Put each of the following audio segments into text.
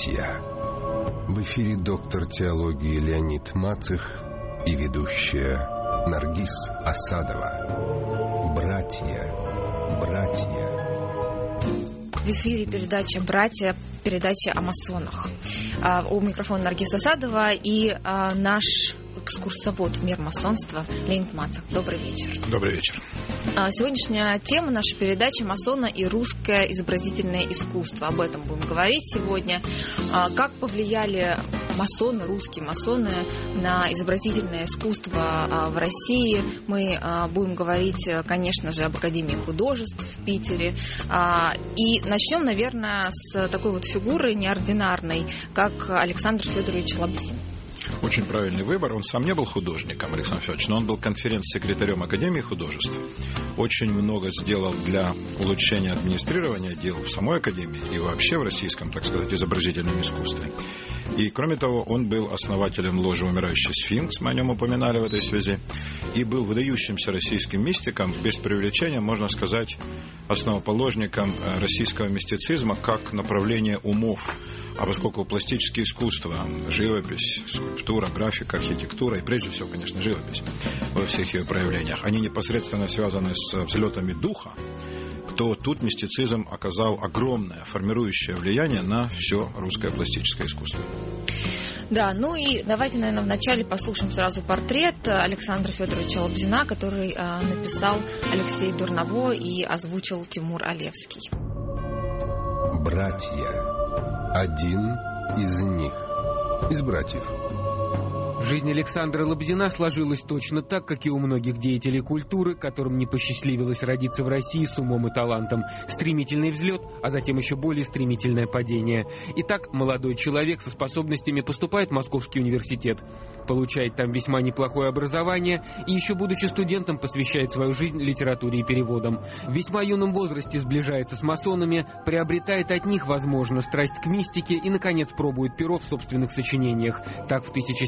Братья. В эфире доктор теологии Леонид Мацых и ведущая Наргиз Асадова. Братья. В эфире передача «Братья», передача о масонах. У микрофона Наргиз Асадова и наш экскурсовод в мир масонства Леонид Мацых. Добрый вечер. Добрый вечер. Сегодняшняя тема нашей передачи — масоны и русское изобразительное искусство. Об этом будем говорить сегодня. Как повлияли масоны, русские масоны, на изобразительное искусство в России. Мы будем говорить, конечно же, об Академии художеств в Питере. И начнем, наверное, с такой вот фигуры неординарной, как Александр Федорович Лабзин. Очень правильный выбор. Он сам не был художником, Александр Федорович, но он был конференц-секретарем Академии художеств. Очень много сделал для улучшения администрирования дел в самой Академии и вообще в российском, так сказать, изобразительном искусстве. И, кроме того, он был основателем ложи «Умирающий сфинкс», мы о нем упоминали в этой связи, и был выдающимся российским мистиком, без преувеличения, можно сказать, основоположником российского мистицизма как направления умов. А поскольку пластические искусства, живопись, скульптура, графика, архитектура и, прежде всего, конечно, живопись во всех ее проявлениях, они непосредственно связаны с взлетами духа, то тут мистицизм оказал огромное формирующее влияние на все русское пластическое искусство. Да, ну и давайте, наверное, вначале послушаем сразу портрет Александра Федоровича Лабзина, который написал Алексей Дурново и озвучил Тимур Алевский. Братья. Один из них, из братьев. Жизнь Александра Лабзина сложилась точно так, как и у многих деятелей культуры, которым не посчастливилось родиться в России с умом и талантом. Стремительный взлет, а затем еще более стремительное падение. Итак, молодой человек со способностями поступает в Московский университет, получает там весьма неплохое образование и еще будучи студентом посвящает свою жизнь литературе и переводам. В весьма юном возрасте сближается с масонами, приобретает от них, возможно, страсть к мистике и, наконец, пробует перо в собственных сочинениях. Так, в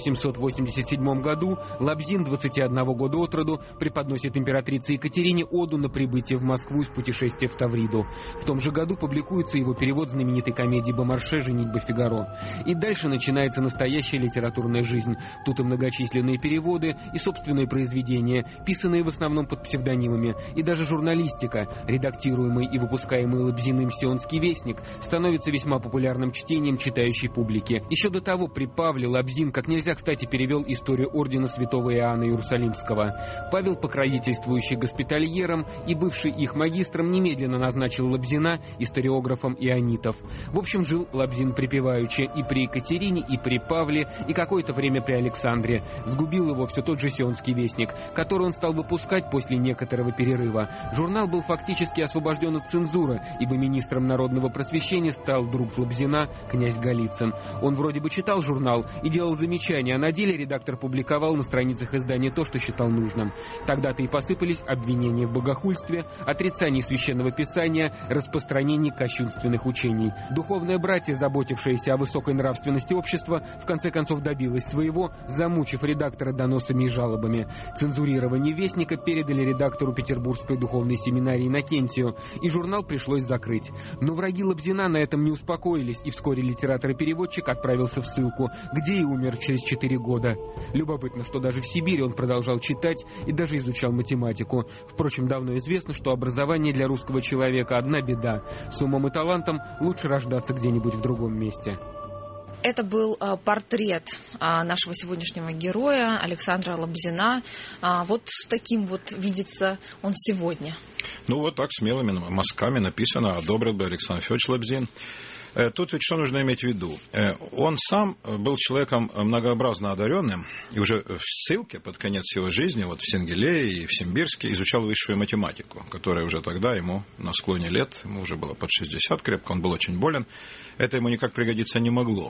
1787 году Лабзин, 21 года от роду, преподносит императрице Екатерине оду на прибытие в Москву из путешествия в Тавриду. В том же году публикуется его перевод знаменитой комедии Бомарше «Женитьба Фигаро». И дальше начинается настоящая литературная жизнь. Тут и многочисленные переводы, и собственные произведения, писанные в основном под псевдонимами, и даже журналистика, редактируемый и выпускаемый Лабзиным «Сионский вестник», становится весьма популярным чтением читающей публики. Еще до того при Павле Лабзин как нельзя кстати перевел историю ордена святого Иоанна Иерусалимского. Павел, покровительствующий госпитальером и бывший их магистром, немедленно назначил Лабзина историографом ионитов. В общем, жил Лабзин припеваючи и при Екатерине, и при Павле, и какое-то время при Александре. Сгубил его все тот же «Сионский вестник», который он стал выпускать после некоторого перерыва. Журнал был фактически освобожден от цензуры, ибо министром народного просвещения стал друг Лабзина, князь Голицын. Он вроде бы читал журнал и делал замечания, а на деле редактор публиковал на страницах издания то, что считал нужным. Тогда-то и посыпались обвинения в богохульстве, отрицании священного писания, распространении кощунственных учений. Духовное братье, заботившееся о высокой нравственности общества, в конце концов добилось своего, замучив редактора доносами и жалобами. Цензурирование вестника передали редактору Петербургской духовной семинарии Иннокентию, и журнал пришлось закрыть. Но враги Лабзина на этом не успокоились, и вскоре литератор и переводчик отправился в ссылку, где и умер через 4 года. Любопытно, что даже в Сибири он продолжал читать и даже изучал математику. Впрочем, давно известно, что образование для русского человека одна беда. С умом и талантом лучше рождаться где-нибудь в другом месте. Это был портрет нашего сегодняшнего героя Александра Лабзина. Вот таким вот видится он сегодня. Ну вот так смелыми мазками написано: одобрил бы Александр Федорович Лабзин. Тут ведь что нужно иметь в виду? Он сам был человеком многообразно одаренным, и уже в ссылке под конец его жизни, вот в Сенгелее и в Симбирске, изучал высшую математику, которая уже тогда ему на склоне лет, ему уже было под 60 крепко, он был очень болен. Это ему никак пригодиться не могло.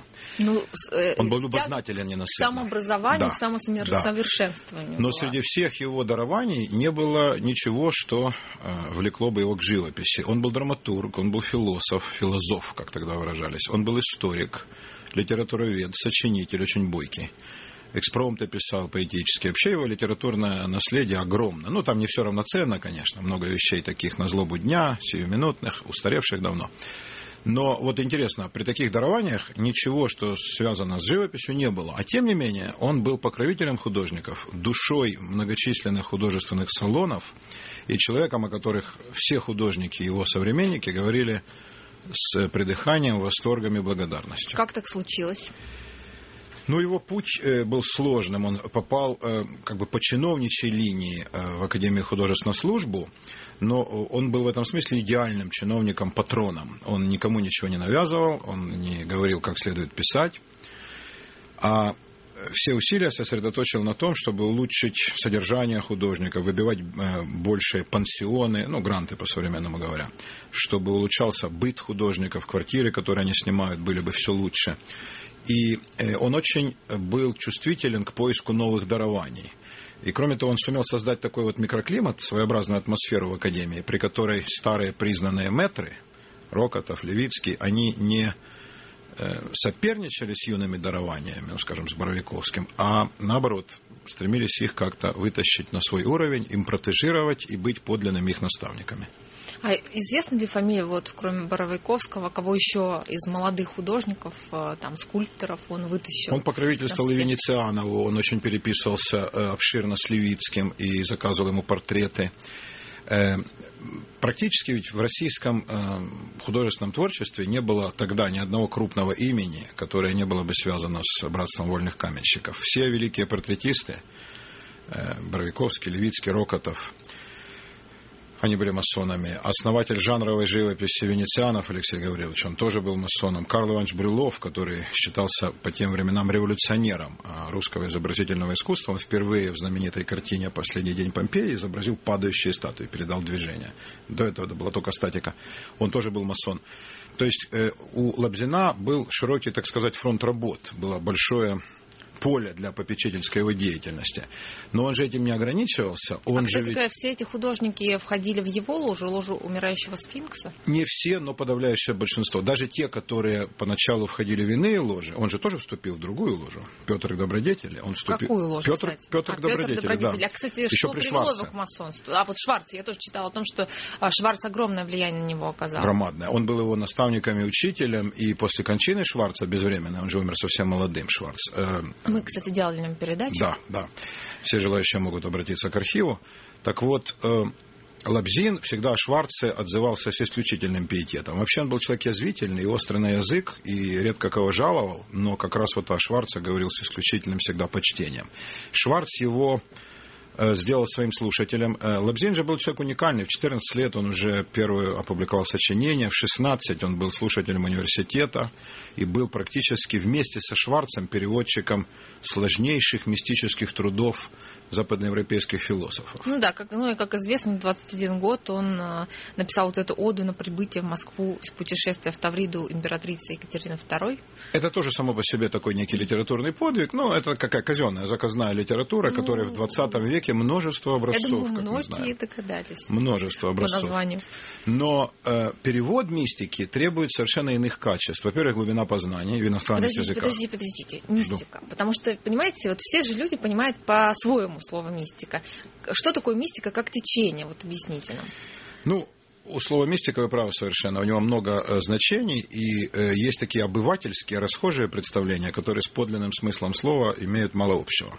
Он был любознателен, ненасытный. Самообразование, самосовершенствование. Но среди всех его дарований не было ничего, что влекло бы его к живописи. Он был драматург, он был философ, как тогда выражались. Он был историк, литературовед, сочинитель, очень бойкий. Экспромты писал поэтически. Вообще его литературное наследие огромно. Ну, там не все равноценно, конечно. Много вещей таких на злобу дня, сиюминутных, устаревших давно. Но вот интересно, при таких дарованиях ничего, что связано с живописью, не было. А тем не менее, он был покровителем художников, душой многочисленных художественных салонов и человеком, о которых все художники, его современники, говорили с придыханием, восторгом и благодарностью. Как так случилось? Ну, его путь был сложным. Он попал как бы по чиновничьей линии в Академию художественную службу, но он был в этом смысле идеальным чиновником, патроном. Он никому ничего не навязывал, он не говорил, как следует писать, а все усилия сосредоточил на том, чтобы улучшить содержание художников, выбивать больше пансионы, ну, гранты по-современному говоря, чтобы улучшался быт художников, квартиры, которые они снимают, были бы все лучше. И он очень был чувствителен к поиску новых дарований. И, кроме того, он сумел создать такой вот микроклимат, своеобразную атмосферу в Академии, при которой старые признанные мэтры, Рокотов, Левицкий, они не соперничали с юными дарованиями, ну, скажем, с Боровиковским, а, наоборот, стремились их как-то вытащить на свой уровень, им протежировать и быть подлинными их наставниками. А известна ли фамилия, вот, кроме Боровиковского, кого еще из молодых художников, там, скульпторов он вытащил? Он покровительствовал и Венецианову, он очень переписывался обширно с Левицким и заказывал ему портреты. Практически ведь в российском художественном творчестве не было тогда ни одного крупного имени, которое не было бы связано с братством вольных каменщиков. Все великие портретисты, Боровиковский, Левицкий, Рокотов, они были масонами. Основатель жанровой живописи Венецианов Алексей Гаврилович, он тоже был масоном. Карл Иванович Брюллов, который считался по тем временам революционером русского изобразительного искусства, он впервые в знаменитой картине «Последний день Помпеи» изобразил падающие статуи, передал движение. До этого это была только статика. Он тоже был масон. То есть у Лобзина был широкий, так сказать, фронт работ. Было большое поле для попечительской его деятельности. Но он же этим не ограничивался. Кстати говоря, все эти художники входили в его ложу умирающего сфинкса? Не все, но подавляющее большинство. Даже те, которые поначалу входили в иные ложи, он же тоже вступил в другую ложу. Петр Добродетель. Он вступил... Какую ложу, Петр Добродетель, да. А, кстати, еще что привело его к масонству? А вот Шварц, я тоже читала о том, что Шварц огромное влияние на него оказал. Громадное. Он был его наставником и учителем, и после кончины Шварца безвременно, он же умер совсем молодым, Шварц. Мы, кстати, делали на нем передачу. Да. Все желающие могут обратиться к архиву. Так вот, Лобзин всегда о Шварце отзывался с исключительным пиететом. Вообще он был человек язвительный, острый на язык, и редко кого жаловал, но как раз вот о Шварце говорил с исключительным всегда почтением. Шварц его сделал своим слушателем. Лобзин же был человек уникальный. В 14 лет он уже первую опубликовал сочинение, в 16 он был слушателем университета и был практически вместе со Шварцем переводчиком сложнейших мистических трудов западноевропейских философов. Ну да, как известно, в 21 год он написал вот эту оду на прибытие в Москву с путешествия в Тавриду императрицы Екатерины II. Это тоже само по себе такой некий литературный подвиг, но это какая казенная, заказная литература, которая в 20 веке множество образцов. Я думаю, многие догадались. Множество образцов. По названию. Но перевод мистики требует совершенно иных качеств. Во-первых, глубина познания в иностранных языках. Подождите. Мистика. Потому что, понимаете, вот все же люди понимают по-своему слово мистика. Что такое мистика как течение? Вот объясните нам. Ну, у слова мистика вы правы совершенно. У него много значений, и есть такие обывательские, расхожие представления, которые с подлинным смыслом слова имеют мало общего.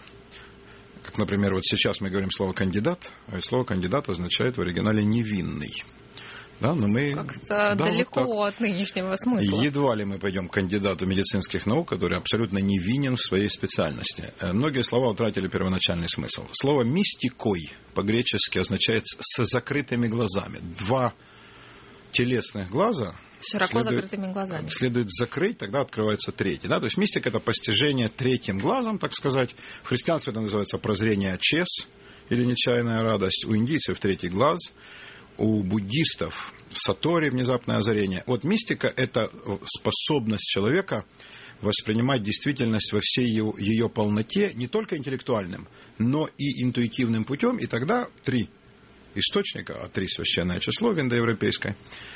Как, например, вот сейчас мы говорим слово «кандидат», а слово «кандидат» означает в оригинале «невинный». Да, но мы... Как-то далеко вот от нынешнего смысла. Едва ли мы пойдем к кандидату медицинских наук, который абсолютно невинен в своей специальности. Многие слова утратили первоначальный смысл. Слово «мистикой» по-гречески означает «с закрытыми глазами». Два телесных глаза широко закрытыми глазами следует закрыть, тогда открывается третий. Да? То есть мистика – это постижение третьим глазом, так сказать. В христианстве это называется прозрение ачес или нечаянная радость. У индийцев третий глаз. У буддистов сатори, внезапное озарение. Вот мистика – это способность человека воспринимать действительность во всей ее полноте, не только интеллектуальным, но и интуитивным путем. И тогда три источника, а три священное число в индоевропейской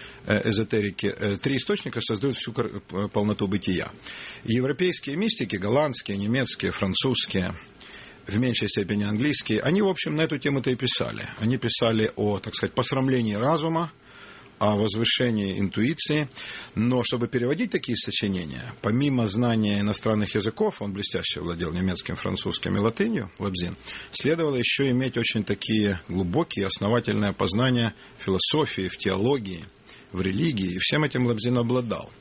эзотерике, три источника создают всю полноту бытия. Европейские мистики, голландские, немецкие, французские, в меньшей степени английские, они, в общем, на эту тему-то и писали. Они писали о, так сказать, посрамлении разума, о возвышении интуиции. Но чтобы переводить такие сочинения, помимо знания иностранных языков, он блестяще владел немецким, французским и латынью, Лобзин, следовало еще иметь очень такие глубокие, основательные познания в философии, в теологии, в религии. И всем этим Лобзин обладал.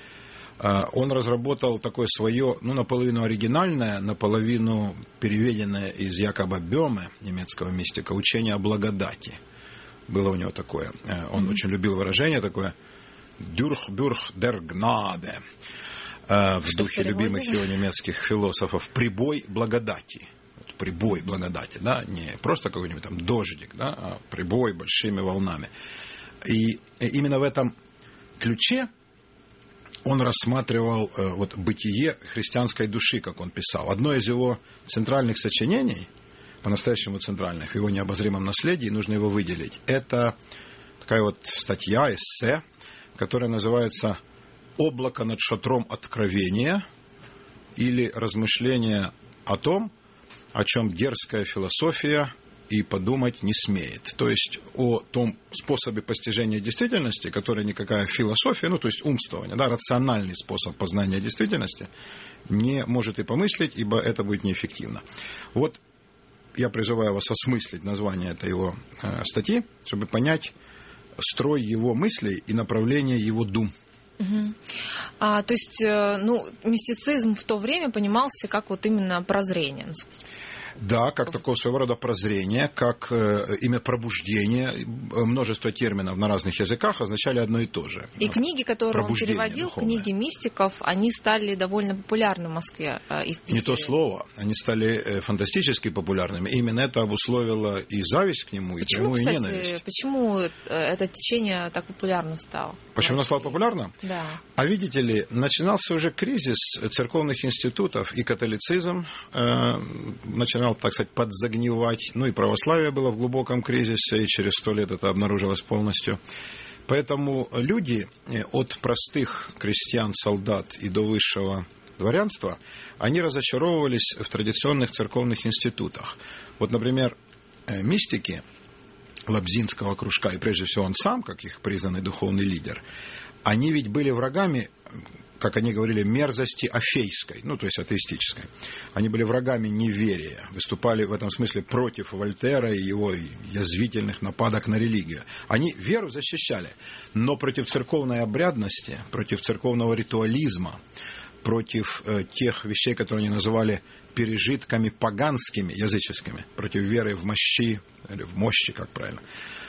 Он разработал такое свое, наполовину оригинальное, наполовину переведенное из Якоба Бёме, немецкого мистика, учение о благодати. Было у него такое. Он очень любил выражение такое «durch der Gnade», в духе любимых его немецких философов, «прибой благодати». Прибой благодати, да, не просто какой-нибудь там дождик, да, а прибой большими волнами. И именно в этом ключе он рассматривал бытие христианской души, как он писал. Одно из его центральных сочинений, по-настоящему центральных, в его необозримом наследии, нужно его выделить. Это такая статья, эссе, которая называется «Облако над шатром откровения» или «Размышления о том, о чем дерзкая философия и подумать не смеет». То есть о том способе постижения действительности, который никакая философия, то есть умствование, да, рациональный способ познания действительности, не может и помыслить, ибо это будет неэффективно. Я призываю вас осмыслить название этой его статьи, чтобы понять строй его мыслей и направление его дум. Угу. То есть, мистицизм в то время понимался как именно прозрение. Да, как такого своего рода прозрение, как имя пробуждение. Множество терминов на разных языках означали одно и то же. И книги, которые он переводил, духовное. Книги мистиков, они стали довольно популярны в Москве и в Питере. Не то слово. Они стали фантастически популярными. И именно это обусловило и зависть к нему, и прямую ненависть. Почему это течение так популярно стало? Почему оно стало популярно? Да. А видите ли, начинался уже кризис церковных институтов, и католицизм начинал, так сказать, подзагнивать. И православие было в глубоком кризисе, и через 100 лет это обнаружилось полностью. Поэтому люди от простых крестьян, солдат и до высшего дворянства, они разочаровывались в традиционных церковных институтах. Например, мистики Лобзинского кружка, и прежде всего он сам, как их признанный духовный лидер, они ведь были врагами, как они говорили, мерзости афейской, то есть атеистической. Они были врагами неверия, выступали в этом смысле против Вольтера и его язвительных нападок на религию. Они веру защищали, но против церковной обрядности, против церковного ритуализма, против тех вещей, которые они называли пережитками поганскими, языческими, против веры в мощи, или в мощи, как правильно,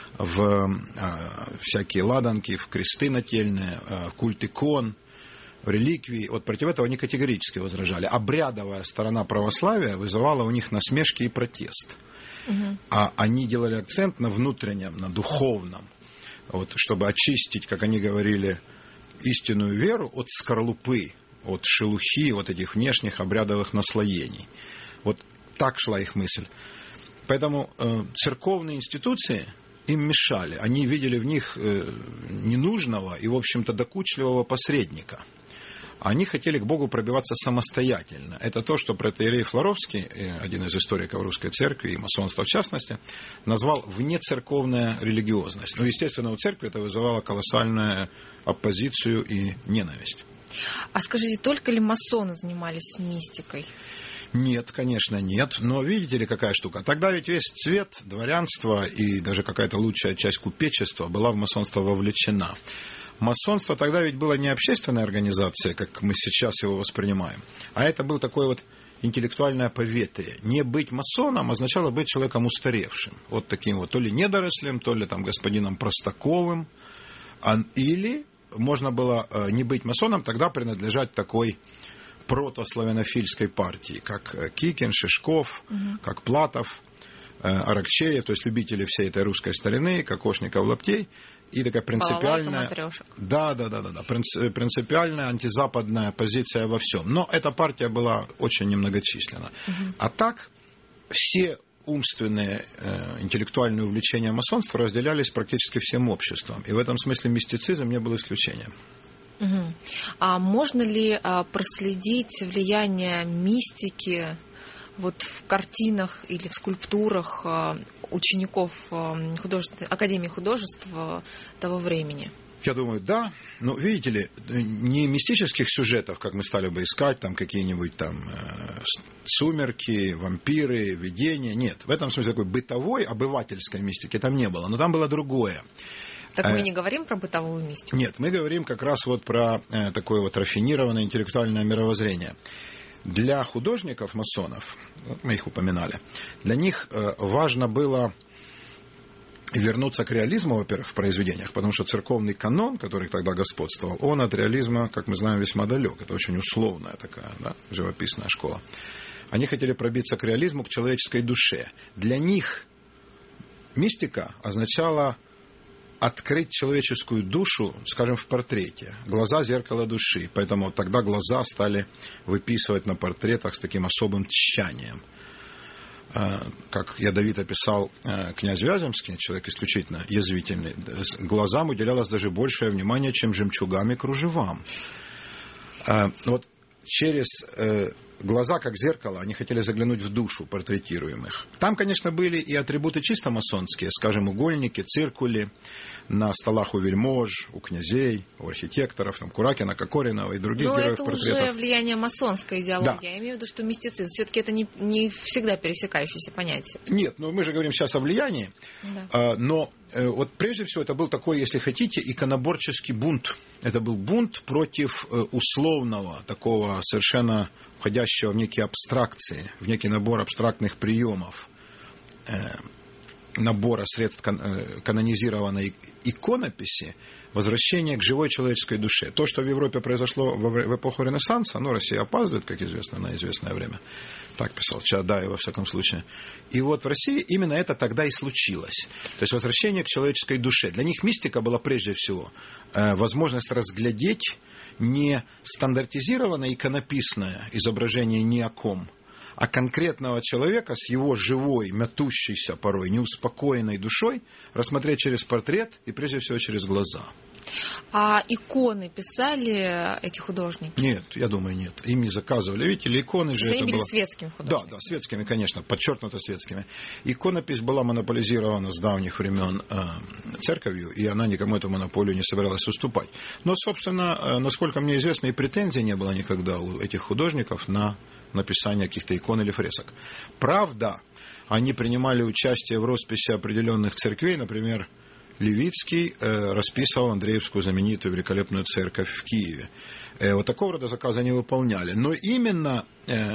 в всякие ладанки, в кресты нательные, в культ икон, в реликвии. Против этого они категорически возражали. Обрядовая сторона православия вызывала у них насмешки и протест. Угу. А они делали акцент на внутреннем, на духовном, чтобы очистить, как они говорили, истинную веру от скорлупы, от шелухи, этих внешних обрядовых наслоений. Так шла их мысль. Поэтому церковные институции им мешали. Они видели в них ненужного и, в общем-то, докучливого посредника. Они хотели к Богу пробиваться самостоятельно. Это то, что протоиерей Флоровский, один из историков русской церкви и масонства в частности, назвал внецерковная религиозность. Естественно, у церкви это вызывало колоссальную оппозицию и ненависть. А скажите, только ли масоны занимались мистикой? Нет, конечно, нет. Но видите ли, какая штука? Тогда ведь весь цвет дворянства и даже какая-то лучшая часть купечества была в масонство вовлечена. Масонство тогда ведь было не общественная организация, как мы сейчас его воспринимаем, а это был такой интеллектуальное поветрие. Не быть масоном означало быть человеком устаревшим. Таким то ли недорослем, то ли господином Простаковым. Или можно было не быть масоном, тогда принадлежать такой протославянофильской партии, как Кикин, Шишков, как Платов, Аракчеев, то есть любители всей этой русской старины, кокошников, лаптей, и такая принципиальная, принципиальная антизападная позиция во всем. Но эта партия была очень немногочисленна. А так все умственные, интеллектуальные увлечения масонства разделялись практически всем обществом. И в этом смысле мистицизм не был исключением. А можно ли проследить влияние мистики вот в картинах или в скульптурах учеников Академии художеств того времени? Я думаю, да. Но, видите ли, не мистических сюжетов, как мы стали бы искать, там какие-нибудь там сумерки, вампиры, видения. Нет, в этом смысле такой бытовой, обывательской мистики там не было. Но там было другое. Так мы не говорим про бытовую мистику? Нет, мы говорим как раз вот про такое вот рафинированное интеллектуальное мировоззрение. Для художников, масонов, мы их упоминали, для них важно было вернуться к реализму, во-первых, в произведениях, потому что церковный канон, который тогда господствовал, он от реализма, как мы знаем, весьма далек. Это очень условная такая, да, живописная школа. Они хотели пробиться к реализму, к человеческой душе. Для них мистика означала открыть человеческую душу, скажем, в портрете. Глаза – зеркало души. Поэтому тогда глаза стали выписывать на портретах с таким особым тщанием. Как ядовито описал князь Вяземский, человек исключительно язвительный, глазам уделялось даже большее внимание, чем жемчугам и кружевам. Вот через глаза, как зеркало, они хотели заглянуть в душу портретируемых. Там, конечно, были и атрибуты чисто масонские, скажем, угольники, циркули на столах у вельмож, у князей, у архитекторов, там, Куракина, Кокоринова и других героев портретов. Но это уже влияние масонской идеологии. Да. Я имею в виду, что мистицизм. Все-таки это не всегда пересекающееся понятие. Нет, но мы же говорим сейчас о влиянии. Да. Но вот прежде всего это был такой, если хотите, иконоборческий бунт. Это был бунт против условного, такого совершенно входящего в некие абстракции, в некий набор абстрактных приемов, набора средств канонизированной иконописи, возвращение к живой человеческой душе. То, что в Европе произошло в эпоху Ренессанса, Россия опаздывает, как известно, на известное время. Так писал Чаадаев, во всяком случае. И вот в России именно это тогда и случилось. То есть возвращение к человеческой душе. Для них мистика была прежде всего возможность разглядеть не стандартизированное иконописное изображение ни о ком, а конкретного человека с его живой, мятущейся порой, неуспокоенной душой рассмотреть через портрет и прежде всего через глаза. А иконы писали эти художники? Нет, я думаю, нет. Им не заказывали. Видите ли, иконы же... Они были светскими художниками? Да, светскими, конечно, подчеркнуто светскими. Иконопись была монополизирована с давних времен церковью, и она никому эту монополию не собиралась уступать. Но, собственно, насколько мне известно, и претензий не было никогда у этих художников на написание каких-то икон или фресок. Правда, они принимали участие в росписи определенных церквей, например, Левицкий расписывал Андреевскую знаменитую великолепную церковь в Киеве. Вот такого рода заказы они выполняли. Но именно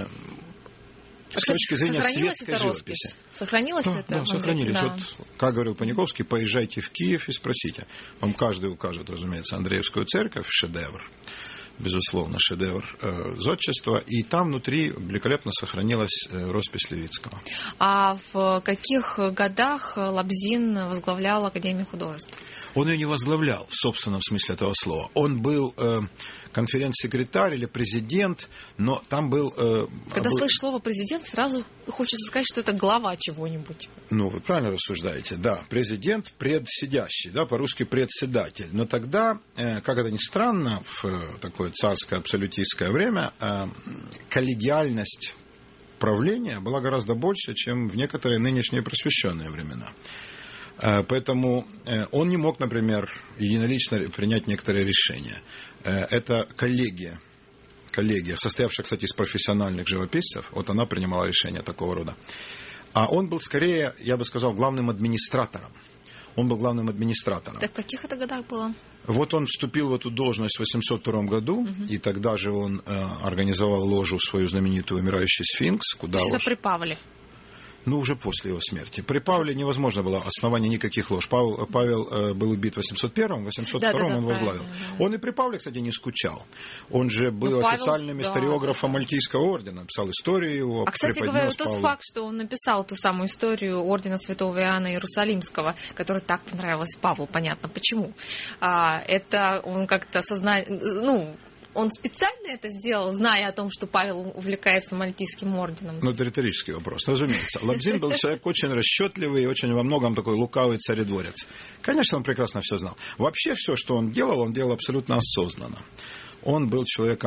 с точки зрения светской живописи. Сохранилось это? Да, сохранились. Да. Вот, как говорил Паниковский, поезжайте в Киев и спросите. Вам каждый укажет, разумеется, Андреевскую церковь, шедевр. Безусловно, шедевр зодчества, и там внутри великолепно сохранилась роспись Левицкого. А в каких годах Лобзин возглавлял Академию художеств? Он ее не возглавлял в собственном смысле этого слова. Он был конференц-секретарь или президент, но там был... Когда слышишь слово президент, сразу хочется сказать, что это глава чего-нибудь. Ну, вы правильно рассуждаете, да. Президент предсидящий, да, по-русски председатель. Но тогда, как это ни странно, в такое царское абсолютистское время коллегиальность правления была гораздо больше, чем в некоторые нынешние просвещенные времена. Поэтому он не мог, например, единолично принять некоторые решения. Это коллегия, состоявшая, кстати, из профессиональных живописцев, вот она принимала решения такого рода. А он был скорее, я бы сказал, главным администратором. Так в каких это годах было? Вот он вступил в эту должность в 802 году, и тогда же он организовал ложу свою знаменитую «Умирающий сфинкс». Куда это при Павле? Ну, уже после его смерти. При Павле невозможно было основания никаких лож. Павел был убит в 801-м, в 802-м он возглавил. Да. Он и при Павле, кстати, не скучал. Он же был официальным историографом Мальтийского ордена, писал историю его. А, кстати говоря, тот факт, что он написал ту самую историю ордена Святого Иоанна Иерусалимского, которая так понравилась Павлу, понятно почему. Это он как-то он специально это сделал, зная о том, что Павел увлекается Мальтийским орденом? Ну, это риторический вопрос, разумеется. Лобзин был человек очень расчетливый и очень во многом такой лукавый царедворец. Конечно, он прекрасно все знал. Вообще все, что он делал абсолютно осознанно. Он был человеком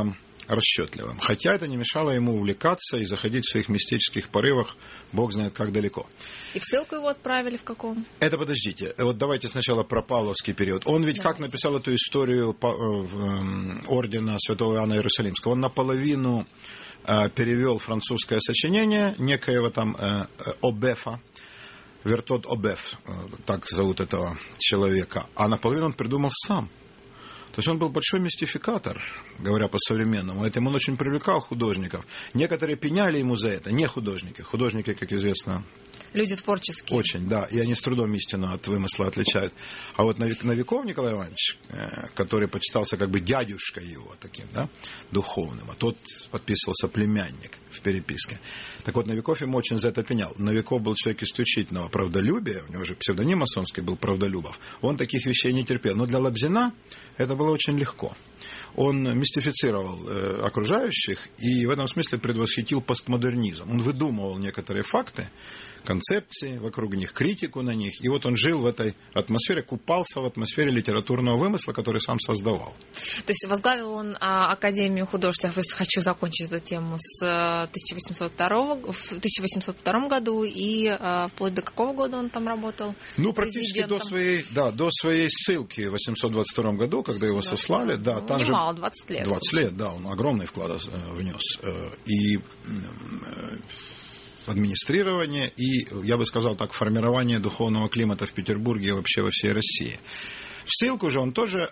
расчетливым. Хотя это не мешало ему увлекаться и заходить в своих мистических порывах, бог знает как далеко. И в ссылку его отправили в каком? Это подождите. Вот давайте сначала про павловский период. Он ведь как написал эту историю ордена Святого Иоанна Иерусалимского? Он наполовину перевел французское сочинение некоего там Обефа, Вертот Обеф, так зовут этого человека, а наполовину он придумал сам. То есть он был большой мистификатор, говоря по-современному. Это он очень привлекал художников. Некоторые пеняли ему за это, не художники. Художники, как известно... Люди творческие. Очень, да. И они с трудом истину от вымысла отличают. А вот Новиков Николай Иванович, который почитался как бы дядюшкой его таким, да, духовным, а тот подписывался племянник в переписке. Так вот, Новиков ему очень за это пенял. Новиков был человек исключительного правдолюбия, у него же псевдоним масонский был Правдолюбов. Он таких вещей не терпел. Но для Лобзина это было очень легко. Он мистифицировал окружающих и в этом смысле предвосхитил постмодернизм. Он выдумывал некоторые факты, концепции вокруг них, критику на них. И вот он жил в этой атмосфере, купался в атмосфере литературного вымысла, который сам создавал. То есть возглавил он Академию художеств, я хочу закончить эту тему, с 1802 году и вплоть до какого года он там работал? Ну, практически до своей ссылки в 1822 году, когда его сослали. Да, там немало, 20 лет. 20 лет, да, он огромный вклад внес. И администрирование, и, я бы сказал так, формирование духовного климата в Петербурге и вообще во всей России. В ссылку же он тоже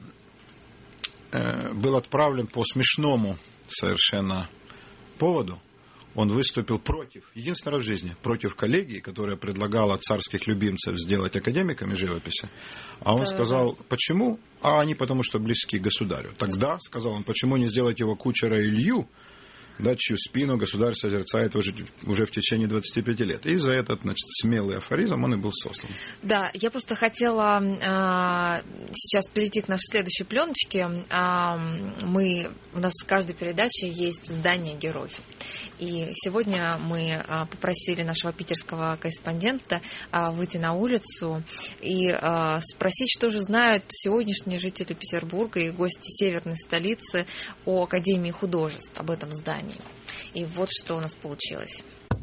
был отправлен по смешному совершенно поводу. Он выступил против, единственный раз в жизни, против коллегии, которая предлагала царских любимцев сделать академиками живописи. А он сказал, почему? А они потому, что близки к государю. Тогда, сказал он, почему не сделать его кучера Илью, да, чью спину государь созерцает уже в течение 25 лет. И за этот, значит, смелый афоризм он и был сослан. Да, я просто хотела сейчас перейти к нашей следующей пленочке. У нас в каждой передаче есть здание «Герой». И сегодня мы попросили нашего питерского корреспондента выйти на улицу и спросить, что же знают сегодняшние жители Петербурга и гости северной столицы о Академии художеств, об этом здании. И вот что у нас получилось.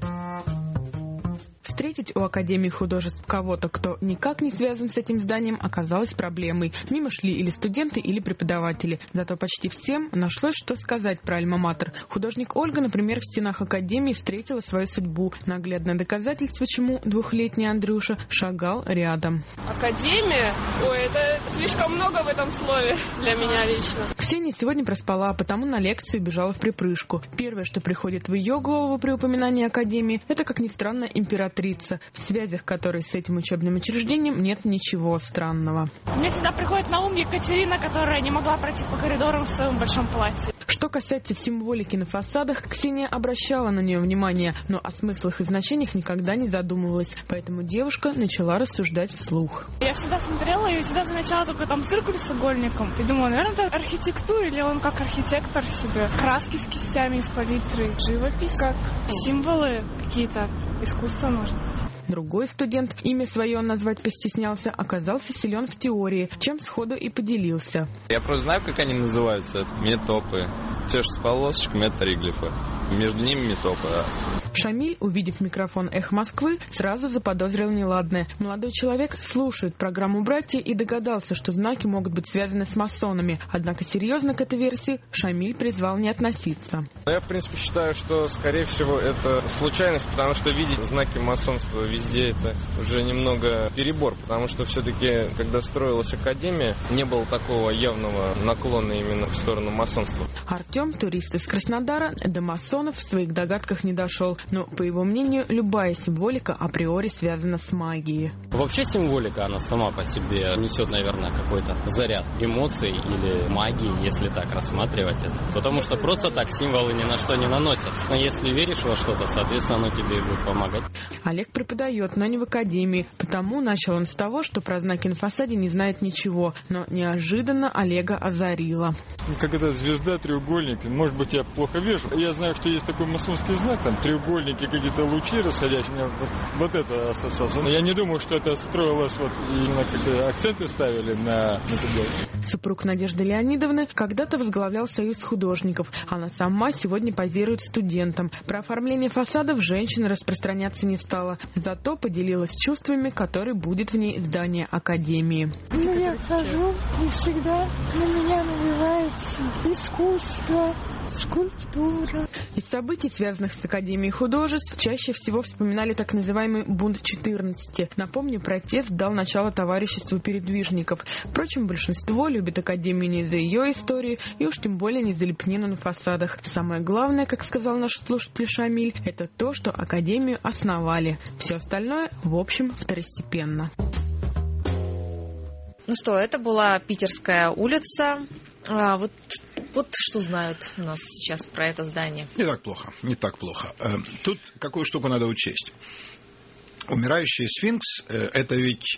Встретить у Академии художеств кого-то, кто никак не связан с этим зданием, оказалось проблемой. Мимо шли или студенты, или преподаватели. Зато почти всем нашлось, что сказать про альма-матер. Художник Ольга, например, в стенах Академии встретила свою судьбу. Наглядное доказательство, чему двухлетний Андрюша шагал рядом. Академия? Ой, это слишком много в этом слове для меня лично. Ксения сегодня проспала, потому на лекцию бежала в припрыжку. Первое, что приходит в ее голову при упоминании Академии, это, как ни странно, императрица, в связях которой с этим учебным учреждением нет ничего странного. Мне всегда приходит на ум Екатерина, которая не могла пройти по коридорам в своем большом платье. Что касается символики на фасадах, Ксения обращала на нее внимание, но о смыслах и значениях никогда не задумывалась, поэтому девушка начала рассуждать вслух. Я всегда смотрела и всегда замечала только там циркуль с игольником. И думала, наверное, это архитектура, или он как архитектор себе. Краски с кистями из палитры, живопись, как символы какие-то, искусство может быть. Другой студент, имя свое он назвать постеснялся, оказался силен в теории, чем сходу и поделился. Я просто знаю, как они называются. Это метопы. Те, что с полосочками, это триглифы. Между ними метопы. Шамиль, увидев микрофон «Эх Москвы», сразу заподозрил неладное. Молодой человек слушает программу «Братья» и догадался, что знаки могут быть связаны с масонами. Однако серьезно к этой версии Шамиль призвал не относиться. Я, в принципе, считаю, что, скорее всего, это случайность, потому что видеть знаки масонства везде это уже немного перебор, потому что все-таки, когда строилась Академия, не было такого явного наклона именно в сторону масонства. Артем, турист из Краснодара, до масонов в своих догадках не дошел. Но, по его мнению, любая символика априори связана с магией. Вообще символика, она сама по себе несет, наверное, какой-то заряд эмоций или магии, если так рассматривать это. Потому что просто так символы ни на что не наносятся. Но если веришь во что-то, соответственно, оно тебе будет помогать. Олег преподает, но не в академии. Потому начал он с того, что про знаки на фасаде не знает ничего. Но неожиданно Олега озарило. Как это звезда, треугольник. Может быть, я плохо вижу. Я знаю, что есть такой масонский знак, там треугольники, какие-то лучи расходящие. У меня вот это ассоциация. Но я не думаю, что это строилось, вот именно как акценты ставили на это дело. Супруг Надежды Леонидовны когда-то возглавлял Союз художников. Она сама сегодня позирует студентам. Про оформление фасадов женщина распространяться не стала. Зато поделилась чувствами, которые будет в ней здание Академии. Я хожу, и всегда на меня навевается искусство, скульптура. Из событий, связанных с Академией художеств, чаще всего вспоминали так называемый бунт 14. Напомню, протест дал начало товариществу передвижников. Впрочем, большинство любит Академию не за ее историю и уж тем более не за лепнину на фасадах. Самое главное, как сказал наш слушатель Шамиль, это то, что Академию основали. Все остальное, в общем, второстепенно. Ну что, это была Питерская улица. Вот что знают у нас сейчас про это здание. Не так плохо, не так плохо. Тут какую штуку надо учесть. Умирающий сфинкс – это ведь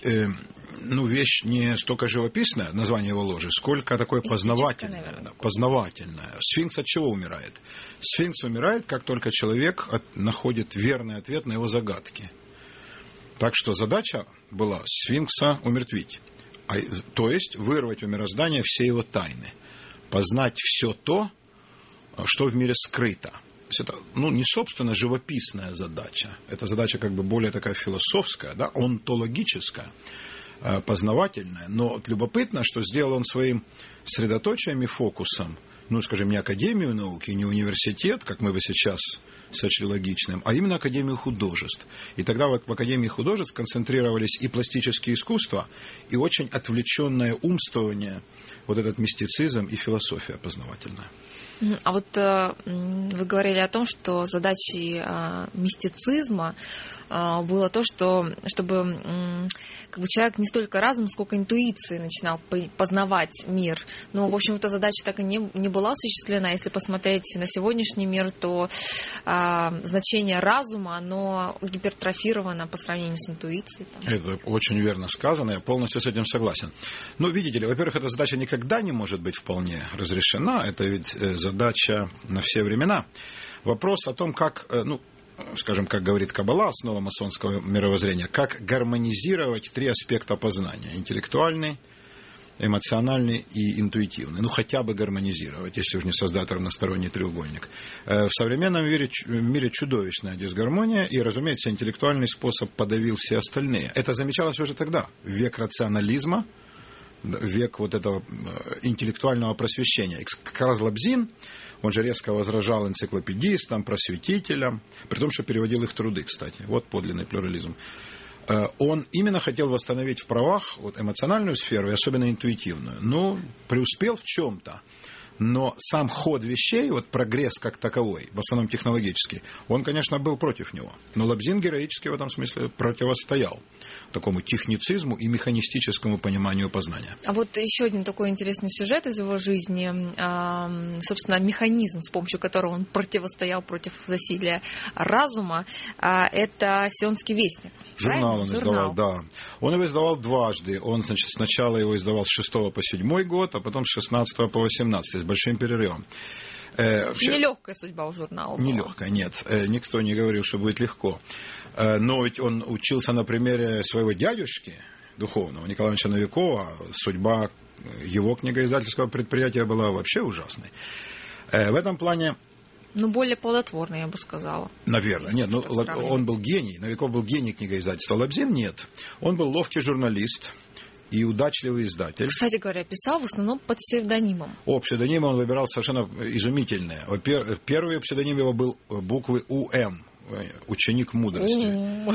вещь не столько живописная, название его ложи, сколько такое познавательное. Сфинкс от чего умирает? Сфинкс умирает, как только человек находит верный ответ на его загадки. Так что задача была сфинкса умертвить. То есть вырвать у мироздания все его тайны. Познать все то, что в мире скрыто. То есть это не собственно живописная задача. Это задача как бы более такая философская, да, онтологическая, познавательная. Но любопытно, что сделал он своим средоточием и фокусом, скажем, не Академию науки, не университет, как мы бы сейчас сочли логичным, а именно Академию художеств. И тогда в Академии художеств концентрировались и пластические искусства, и очень отвлеченное умствование, вот этот мистицизм и философия познавательная. А вот вы говорили о том, что задачей мистицизма было то, чтобы человек не столько разум, сколько интуицией начинал познавать мир. Но, в общем, эта задача так и не была осуществлена. Если посмотреть на сегодняшний мир, то значение разума, оно гипертрофировано по сравнению с интуицией. Это очень верно сказано, я полностью с этим согласен. Но, видите ли, во-первых, эта задача никогда не может быть вполне разрешена. Это ведь задача на все времена. Вопрос о том, как, как говорит Каббала, основа масонского мировоззрения, как гармонизировать три аспекта познания: интеллектуальный, эмоциональный и интуитивный. Хотя бы гармонизировать, если уж не создать равносторонний треугольник. В современном мире чудовищная дисгармония, и, разумеется, интеллектуальный способ подавил все остальные. Это замечалось уже тогда, в век рационализма, век вот этого интеллектуального просвещения. Как Лобзин, он же резко возражал энциклопедистам, просветителям, при том, что переводил их труды, кстати. Вот подлинный плюрализм. Он именно хотел восстановить в правах эмоциональную сферу, и особенно интуитивную. Преуспел в чем-то. Но сам ход вещей, прогресс как таковой, в основном технологический, он, конечно, был против него. Но Лобзин героически в этом смысле противостоял такому техницизму и механистическому пониманию познания. А вот еще один такой интересный сюжет из его жизни, собственно, механизм, с помощью которого он противостоял против засилия разума, это «Сионский вестник». Журнал он издавал, да. Он его издавал дважды. Он, сначала его издавал с 6 по 7 год, а потом с 16 по 18, с большим перерывом. Нелегкая судьба у журнала была. Нелегкая, нет. Никто не говорил, что будет легко. Но ведь он учился на примере своего дядюшки духовного, Николая Ивановича Новикова. Судьба его книгоиздательского предприятия была вообще ужасной. В этом плане... более плодотворный, я бы сказала. Наверное. Нет, он был гений. Новиков был гений книгоиздательства. Лобзин нет. Он был ловкий журналист и удачливый издатель. Кстати говоря, писал в основном под псевдонимом. Псевдонимы он выбирал совершенно изумительные. Первый псевдоним его был буквы УМ. Ученик мудрости.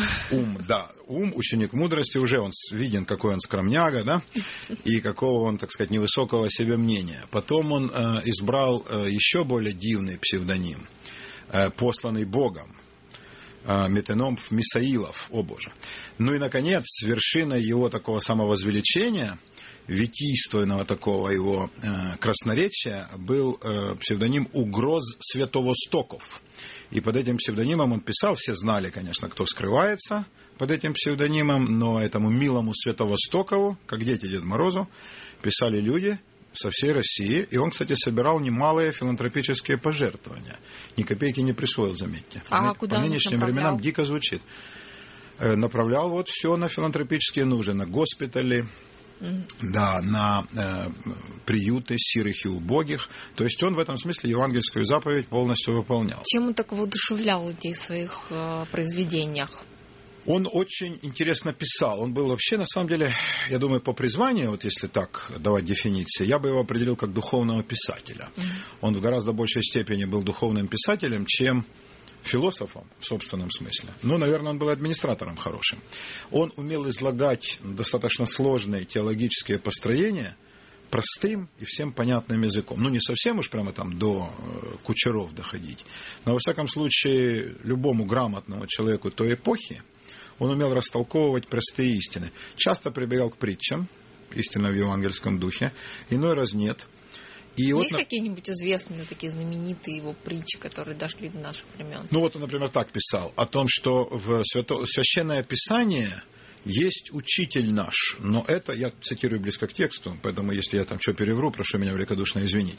Ученик мудрости. Уже он виден, какой он скромняга, да? И какого он, так сказать, невысокого о себе мнения. Потом он избрал еще более дивный псевдоним, посланный Богом. Метеномф Мисаилов, о Боже. И, наконец, вершиной его такого самовозвеличения, витийственного такого его красноречия, был псевдоним Угроз Святовостоков. И под этим псевдонимом он писал, все знали, конечно, кто скрывается под этим псевдонимом, но этому милому Святовостокову, как дети Деду Морозу, писали люди со всей России. И он, кстати, собирал немалые филантропические пожертвования. Ни копейки не присвоил, заметьте. По нынешним временам дико звучит. Направлял все на филантропические нужды, на госпитали, да, на приюты сирых и убогих. То есть он в этом смысле евангельскую заповедь полностью выполнял. Чем он так воодушевлял людей в своих произведениях? Он очень интересно писал. Он был вообще, на самом деле, я думаю, по призванию, вот если так давать дефиниции, я бы его определил как духовного писателя. Он в гораздо большей степени был духовным писателем, чем философом в собственном смысле. Ну, наверное, он был администратором хорошим. Он умел излагать достаточно сложные теологические построения простым и всем понятным языком. Ну, не совсем уж прямо там до кучеров доходить, но, во всяком случае, любому грамотному человеку той эпохи он умел растолковывать простые истины. Часто прибегал к притчам, истинно в евангельском духе, иной раз нет. И есть вот, какие-нибудь известные, такие знаменитые его притчи, которые дошли до наших времен? Ну вот он, например, так писал, о том, что в Священное Писание есть учитель наш. Но это, я цитирую близко к тексту, поэтому если я там что перевру, прошу меня великодушно извинить.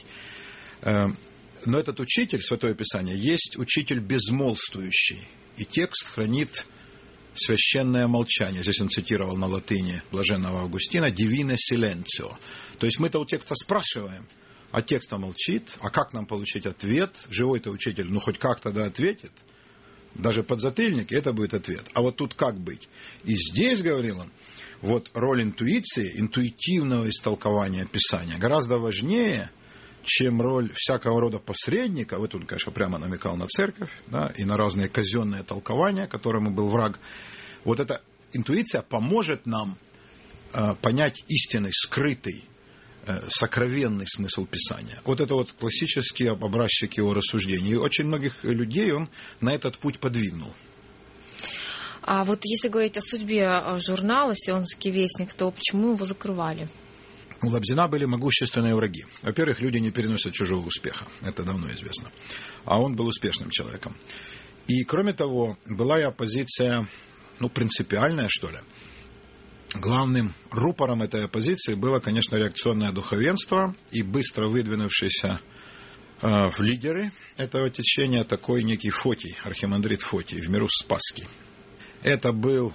Но этот учитель, Святое Писание, есть учитель безмолвствующий. И текст хранит священное молчание. Здесь он цитировал на латыни блаженного Августина «Divine silentio». То есть мы-то у текста спрашиваем, а текст молчит. А как нам получить ответ? Живой-то учитель, ну хоть как тогда ответит. Даже подзатыльник, это будет ответ. А вот тут как быть? И здесь, говорил он, вот роль интуиции, интуитивного истолкования Писания гораздо важнее, чем роль всякого рода посредника. Вот он, конечно, прямо намекал на церковь, да, и на разные казенные толкования, которому был враг. Вот эта интуиция поможет нам понять истинный, скрытый, сокровенный смысл Писания. Вот это вот классический образчик его рассуждений. И очень многих людей он на этот путь подвигнул. А вот если говорить о судьбе журнала «Сионский вестник», то почему его закрывали? У Лобзина были могущественные враги. Во-первых, люди не переносят чужого успеха. Это давно известно. А он был успешным человеком. И, кроме того, была и оппозиция, ну, принципиальная, что ли. Главным рупором этой оппозиции было, конечно, реакционное духовенство и быстро выдвинувшийся в лидеры этого течения такой некий Фотий, архимандрит Фотий, в миру Спасский. Это был,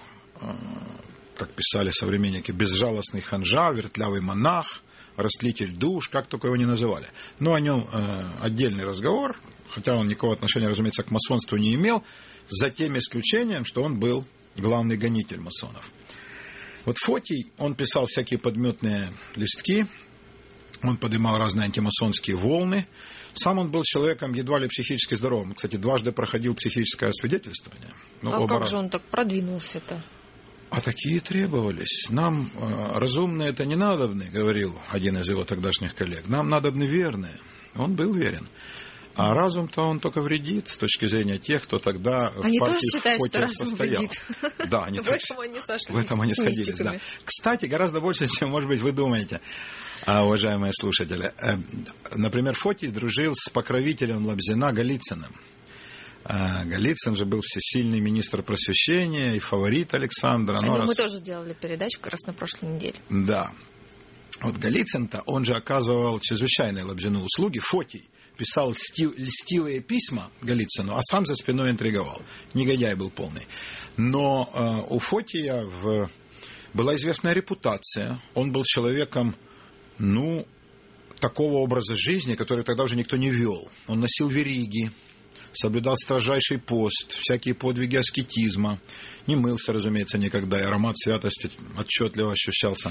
как писали современники, безжалостный ханжа, вертлявый монах, растлитель душ, как только его не называли. Но о нем отдельный разговор, хотя он никакого отношения, разумеется, к масонству не имел, за тем исключением, что он был главный гонитель масонов. Вот Фотий, он писал всякие подметные листки, он поднимал разные антимасонские волны. Сам он был человеком едва ли психически здоровым. Кстати, дважды проходил психическое освидетельствование. А как же он так продвинулся-то? А такие требовались. Нам разумные это не надобны, говорил один из его тогдашних коллег. Нам надобны верные. Он был верен. А разум-то он только вредит с точки зрения тех, кто тогда они в партии тоже считают, что разум состоял. вредит. Да, они в этом они сошлись. В этом они сходились, да. Кстати, гораздо больше, чем, может быть, вы думаете, уважаемые слушатели. Например, Фотий дружил с покровителем Лобзина Голицыным. Голицын же был всесильный министр просвещения и фаворит Александра. Мы тоже делали передачу как раз на прошлой неделе. Да. Вот Голицын-то, он же оказывал чрезвычайные Лобзину услуги. Фотий писал льстивые письма Голицыну, а сам за спиной интриговал. Негодяй был полный. Но у Фотия была известная репутация. Он был человеком, ну, такого образа жизни, который тогда уже никто не вел. Он носил вериги, соблюдал строжайший пост, всякие подвиги аскетизма. Не мылся, разумеется, никогда, и аромат святости отчетливо ощущался.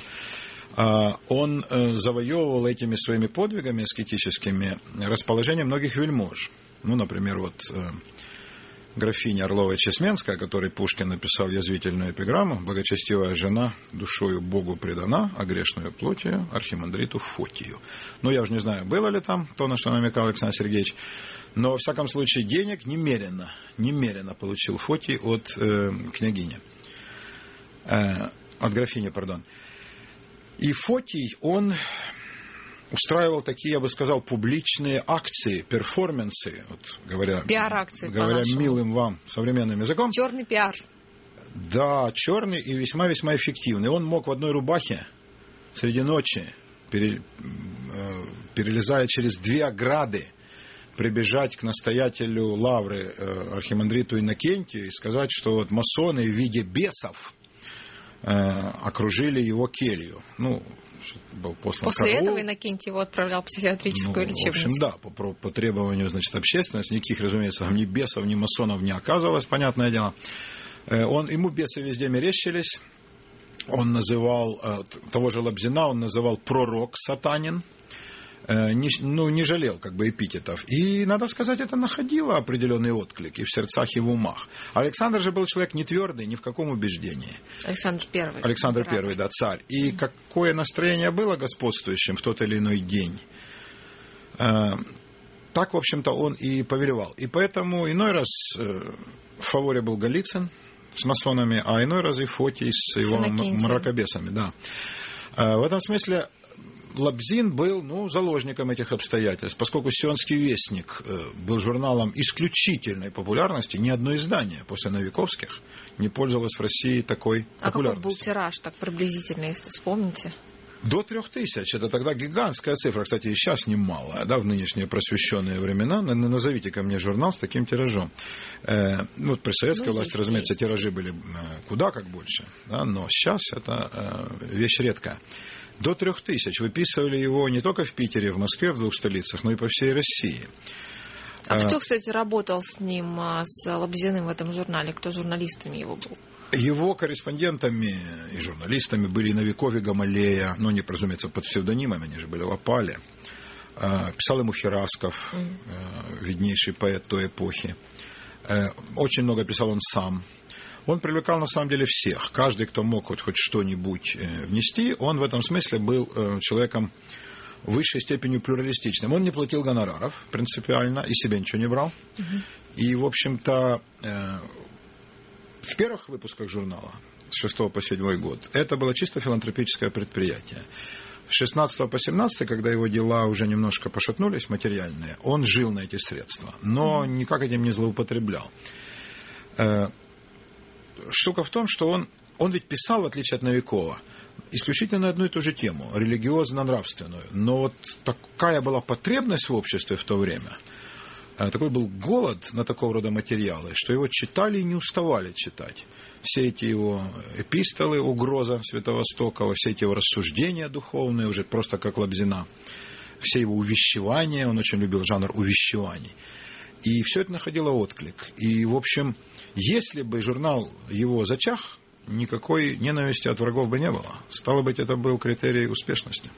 Он завоевывал этими своими подвигами аскетическими расположение многих вельмож. Ну, например, вот графиня Орлова-Чесменская, которой Пушкин написал язвительную эпиграмму: «Благочестивая жена душою Богу предана, а грешную плотью архимандриту Фотию». Ну, я уже не знаю, было ли там то, на что намекал Александр Сергеевич, но, во всяком случае, денег немерено получил Фотий от княгини, от графини, пардон. И Фотий, он устраивал такие, я бы сказал, публичные акции, перформансы, вот, говоря милым вам современным языком. Черный пиар. Да, черный и весьма-весьма эффективный. Он мог в одной рубахе среди ночи, перелезая через 2 ограды, прибежать к настоятелю лавры архимандриту Иннокентию и сказать, что вот масоны в виде бесов окружили его келью. Ну, был послан После караул. этого Иннокентий его отправлял в психиатрическую лечебницу. В общем, да, по требованию, значит, общественности. Никаких, разумеется, ни бесов, ни масонов не оказывалось, понятное дело. Ему бесы везде мерещились. Он называл, того же Лобзина, он называл пророк сатанин. Не жалел как бы эпитетов. И, надо сказать, это находило определенный отклик и в сердцах, и в умах. Александр же был человек не твердый ни в каком убеждении. Александр I, да, царь. И какое настроение было господствующим в тот или иной день, так, в общем-то, он и повелевал. И поэтому иной раз в фаворе был Голицын с масонами, а иной раз и Фотий с его мракобесами. Да. В этом смысле Лобзин был заложником этих обстоятельств, поскольку «Сионский вестник» был журналом исключительной популярности. Ни одно издание после новиковских не пользовалось в России такой популярностью. Какой был тираж, так приблизительно, если вспомните? До 3000. Это тогда гигантская цифра. Кстати, и сейчас немалая, да, в нынешние просвещенные времена. Назовите-ка мне журнал с таким тиражом. При советской власти, разумеется, тиражи были куда как больше. Да, но сейчас это вещь редкая. До 3000. Выписывали его не только в Питере, в Москве, в 2 столицах, но и по всей России. А кто, кстати, работал с ним, с Лобзиным в этом журнале? Кто журналистами его был? Его корреспондентами и журналистами были Новиков и Гамалея, не, разумеется, под псевдонимами, они же были в опале. Писал ему Херасков, виднейший поэт той эпохи. Очень много писал он сам. Он привлекал, на самом деле, всех. Каждый, кто мог хоть что-нибудь внести, он в этом смысле был человеком в высшей степени плюралистичным. Он не платил гонораров принципиально и себе ничего не брал. И, в общем-то, в первых выпусках журнала с 6 по 7 год это было чисто филантропическое предприятие. С 16 по 17, когда его дела уже немножко пошатнулись, материальные, он жил на эти средства, но никак этим не злоупотреблял. Штука в том, что он ведь писал, в отличие от Новикова, исключительно на одну и ту же тему, религиозно-нравственную. Но вот такая была потребность в обществе в то время, такой был голод на такого рода материалы, что его читали и не уставали читать. Все эти его эпистолы, угроза Святовостокова, все эти его рассуждения духовные, уже просто как Лобзина, все его увещевания, он очень любил жанр увещеваний. И все это находило отклик. И, в общем, если бы журнал его зачах, никакой ненависти от врагов бы не было. Стало быть, это был критерий успешности.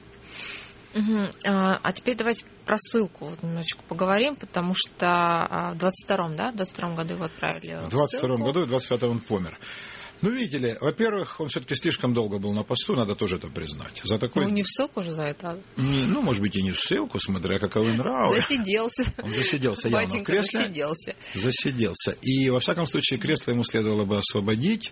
А теперь давайте про ссылку немножечко поговорим, потому что в 22-м году его отправили в 22-м году, и в 25-м он помер. Видите ли, во-первых, он все-таки слишком долго был на посту, надо тоже это признать. За такой... не в ссылку же за это. Может быть, и не в ссылку, смотря каковы нравы. Засиделся. Он засиделся явно в кресле. Засиделся. И, во всяком случае, кресло ему следовало бы освободить.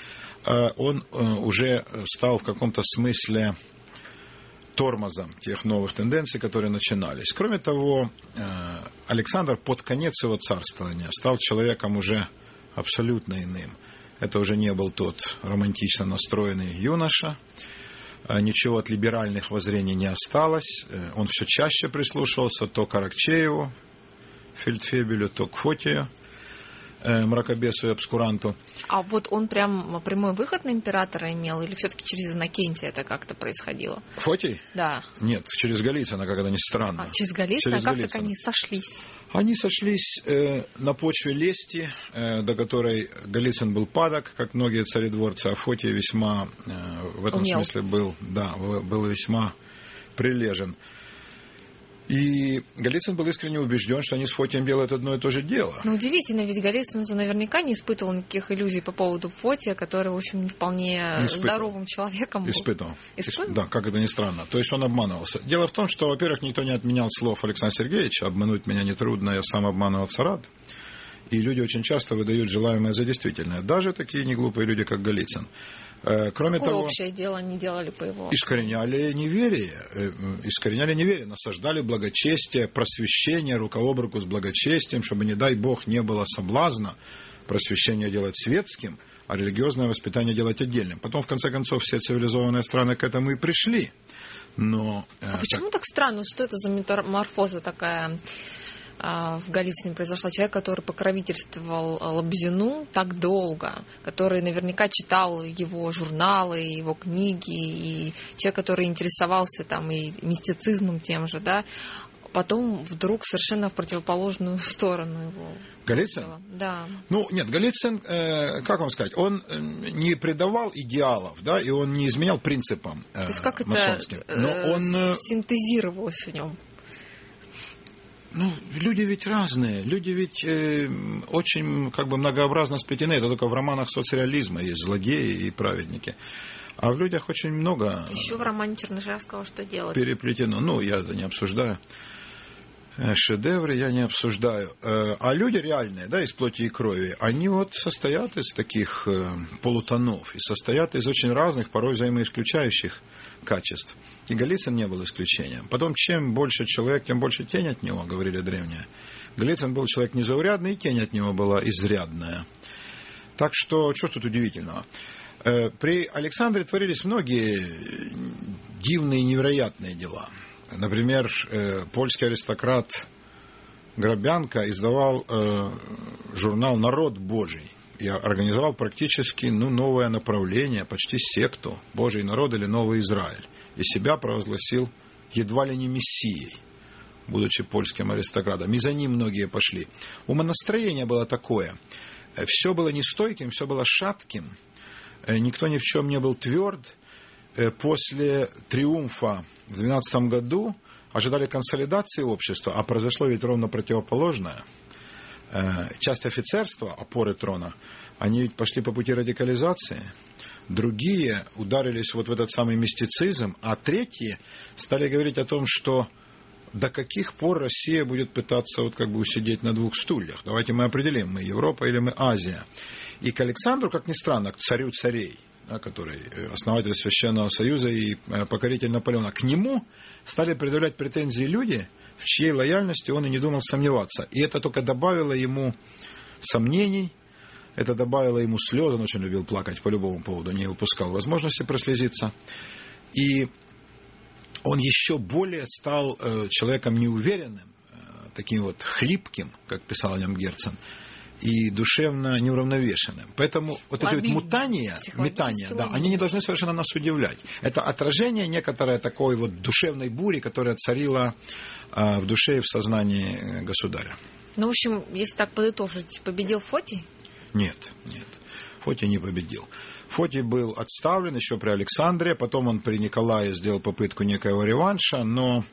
Он уже стал в каком-то смысле тормозом тех новых тенденций, которые начинались. Кроме того, Александр под конец его царствования стал человеком уже абсолютно иным. Это уже не был тот романтично настроенный юноша. Ничего от либеральных воззрений не осталось. Он все чаще прислушивался то к Аракчееву, фельдфебелю, то к Фотию, мракобесу и обскуранту. А вот он прям прямой выход на императора имел? Или все-таки через Иннокентия это как-то происходило? Фотий? Да. Нет, через Голицына, как это ни странно. Через Голицына? Как так они сошлись? Они сошлись на почве лести, до которой Голицын был падок, как многие царедворцы, а Фотий весьма в этом смысле был весьма прилежен. И Голицын был искренне убежден, что они с Фотием делают одно и то же дело. Удивительно, ведь Голицын наверняка не испытывал никаких иллюзий по поводу Фотия, который, в общем, вполне здоровым человеком был. Испытывал? Да, как это ни странно. То есть он обманывался. Дело в том, что, во-первых, никто не отменял слов Александра Сергеевича. Обмануть меня нетрудно, я сам обманываться рад. И люди очень часто выдают желаемое за действительное. Даже такие неглупые люди, как Голицын. Кроме Какое того, общее дело они делали по его... Искореняли неверие, насаждали благочестие, просвещение рука об руку с благочестием, чтобы, не дай Бог, не было соблазна просвещение делать светским, а религиозное воспитание делать отдельным. Потом, в конце концов, все цивилизованные страны к этому и пришли. Но... почему так странно? Что это за метаморфоза такая в Голицыне произошла. Человек, который покровительствовал Лобзину так долго, который наверняка читал его журналы, его книги, и человек, который интересовался там и мистицизмом тем же, да, потом вдруг совершенно в противоположную сторону его. Голицын? Да. Ну, нет, Голицын, как вам сказать, он не предавал идеалов, да, и он не изменял принципам масонским. То есть как это он синтезировалось в нем? Ну, люди ведь разные, люди ведь очень как бы многообразно сплетены. Это только в романах соцреализма есть злодеи и праведники. А в людях очень много... Еще в романе Чернышевского что делать? Переплетено. Ну, я это не обсуждаю. Шедевры я не обсуждаю. А люди реальные, да, из плоти и крови, они вот состоят из таких полутонов и состоят из очень разных, порой взаимоисключающих качеств. И Голицын не был исключением. Потом, чем больше человек, тем больше тень от него, говорили древние. Голицын был человек незаурядный, и тень от него была изрядная. Так что, что тут удивительного? При Александре творились многие дивные и невероятные дела. Например, польский аристократ Грабянка издавал журнал «Народ Божий» и организовал практически новое направление, почти секту «Божий народ» или «Новый Израиль». И себя провозгласил едва ли не мессией, будучи польским аристократом. И за ним многие пошли. Умонастроение было такое. Все было нестойким, все было шатким. Никто ни в чем не был тверд. После триумфа в 12 году ожидали консолидации общества, а произошло ведь ровно противоположное. Часть офицерства, опоры трона, они ведь пошли по пути радикализации. Другие ударились вот в этот самый мистицизм, а третьи стали говорить о том, что до каких пор Россия будет пытаться вот как бы усидеть на двух стульях. Давайте мы определим, мы Европа или мы Азия. И к Александру, как ни странно, к царю царей, который основатель Священного Союза и покоритель Наполеона, к нему стали предъявлять претензии люди, в чьей лояльности он и не думал сомневаться. И это только добавило ему сомнений, это добавило ему слез, он очень любил плакать по любому поводу, не упускал возможности прослезиться. И он еще более стал человеком неуверенным, таким вот хлипким, как писал о нем Герцен, и душевно неуравновешенным. Поэтому вот эти вот метания, да, они не должны совершенно нас удивлять. Это отражение некоторой такой вот душевной бури, которая царила в душе и в сознании государя. Ну, в общем, если так подытожить, победил Фотий? Нет. Фотий не победил. Фотий был отставлен еще при Александре, потом он при Николае сделал попытку некоего реванша, но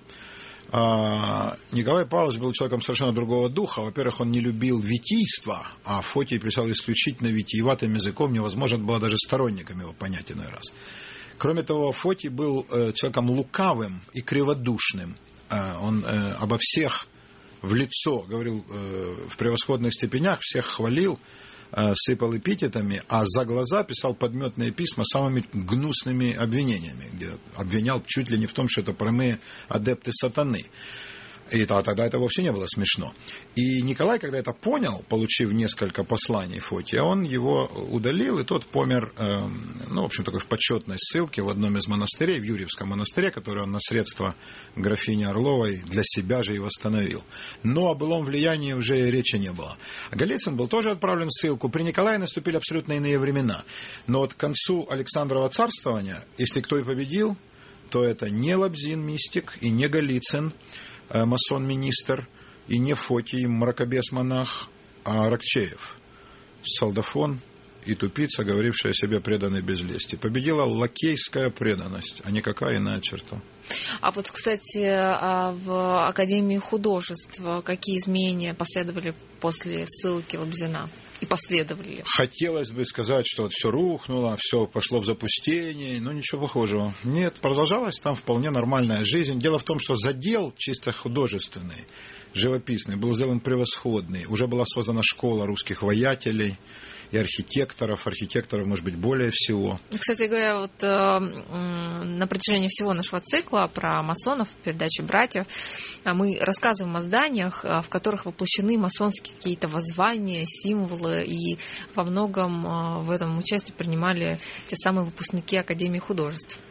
Николай Павлович был человеком совершенно другого духа. Во-первых, он не любил витийства, а Фотий писал исключительно витиеватым языком, невозможно было даже сторонникам его понять иной раз. Кроме того, Фотий был человеком лукавым и криводушным. Он обо всех в лицо говорил в превосходных степенях, всех хвалил, сыпал эпитетами, а за глаза писал подметные письма самыми гнусными обвинениями, где обвинял чуть ли не в том, что это прямые адепты сатаны. И тогда это вовсе не было смешно. И Николай, когда это понял, получив несколько посланий Фотия, он его удалил, и тот помер, в общем, такой в почетной ссылке в одном из монастырей, в Юрьевском монастыре, который он на средства графини Орловой для себя же и восстановил. Но о былом влиянии уже и речи не было. Голицын был тоже отправлен в ссылку. При Николае наступили абсолютно иные времена. Но вот к концу Александрова царствования, если кто и победил, то это не Лобзин, мистик, и не Голицын, масон-министр, и не Фотий, мракобес-монах, а Аракчеев, солдафон и тупица, говорившая о себе преданной без лести. Победила лакейская преданность, а никакая иная черта. А вот, кстати, в Академии художеств какие изменения последовали после ссылки Лобзина? И последовали. Хотелось бы сказать, что вот все рухнуло, все пошло в запустение, но ничего похожего. Нет, продолжалась там вполне нормальная жизнь. Дело в том, что задел чисто художественный, живописный, был сделан превосходный. Уже была создана школа русских воятелей и архитекторов, может быть, более всего. Кстати говоря, вот на протяжении всего нашего цикла про масонов, передачи «Братьев», мы рассказываем о зданиях, в которых воплощены масонские какие-то воззвания, символы, и во многом в этом участие принимали те самые выпускники Академии художеств.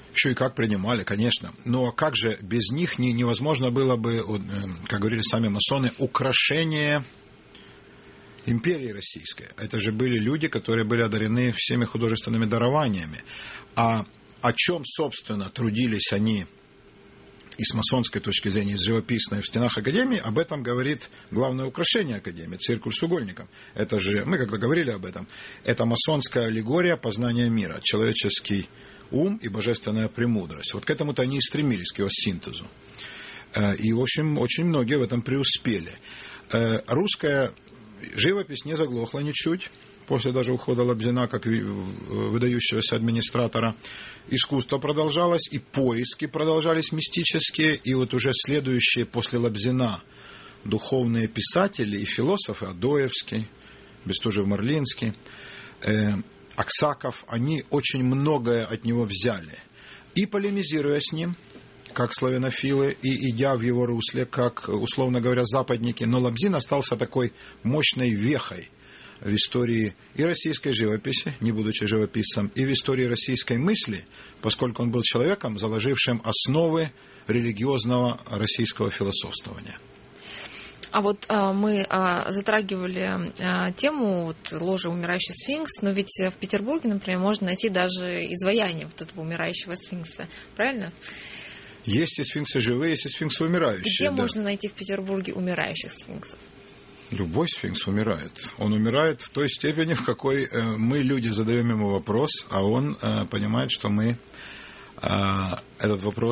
Еще и как принимали, конечно. Но как же без них невозможно было бы, как говорили сами масоны, украшение империи российской. Это же были люди, которые были одарены всеми художественными дарованиями. А о чем, собственно, трудились они и с масонской точки зрения, и с живописной в стенах Академии, об этом говорит главное украшение Академии, циркуль с угольником. Это же, мы когда говорили об этом, это масонская аллегория познания мира, человеческий ум и божественная премудрость. Вот к этому-то они и стремились, к его синтезу. И, в общем, очень многие в этом преуспели. Русская живопись не заглохла ничуть, после даже ухода Лобзина, как выдающегося администратора. Искусство продолжалось, и поиски продолжались мистические, и вот уже следующие после Лобзина духовные писатели и философы, Адоевский, Бестужев-Марлинский, Аксаков, они очень многое от него взяли. И полемизируя с ним, как славянофилы, и идя в его русле, как, условно говоря, западники, но Лобзин остался такой мощной вехой в истории и российской живописи, не будучи живописцем, и в истории российской мысли, поскольку он был человеком, заложившим основы религиозного российского философствования. А вот мы затрагивали тему ложи «Умирающий сфинкс», но ведь в Петербурге, например, можно найти даже изваяние вот этого умирающего сфинкса, правильно? Есть и сфинксы живые, есть и сфинксы умирающие. Где можно найти в Петербурге умирающих сфинксов? Любой сфинкс умирает. Он умирает в той степени, в какой мы, люди, задаем ему вопрос, а он понимает, что мы этот вопрос